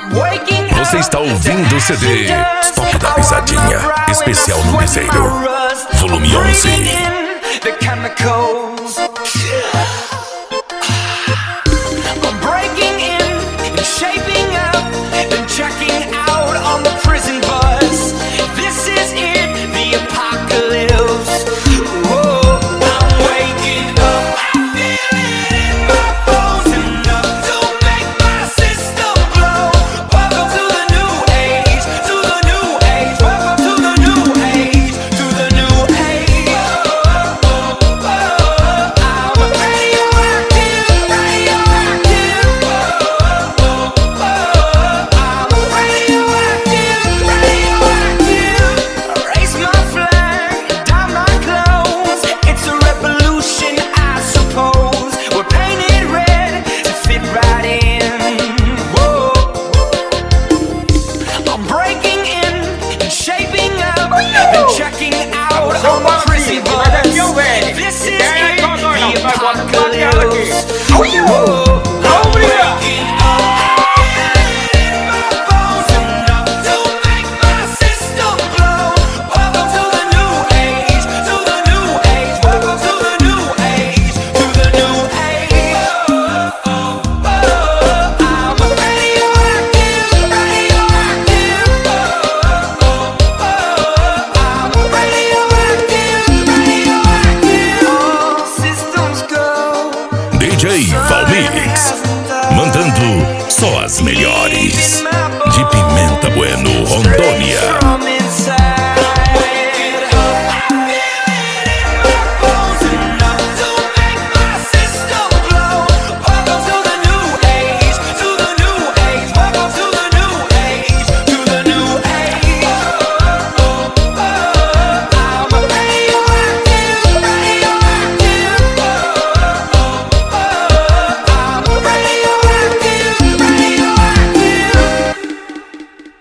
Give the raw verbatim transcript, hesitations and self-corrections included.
Você está ouvindo o C D Stop da Pisadinha, especial no Piseiro, volume onze. D J Valmix, mandando só as melhores de Pimenta Bueno, Rondônia.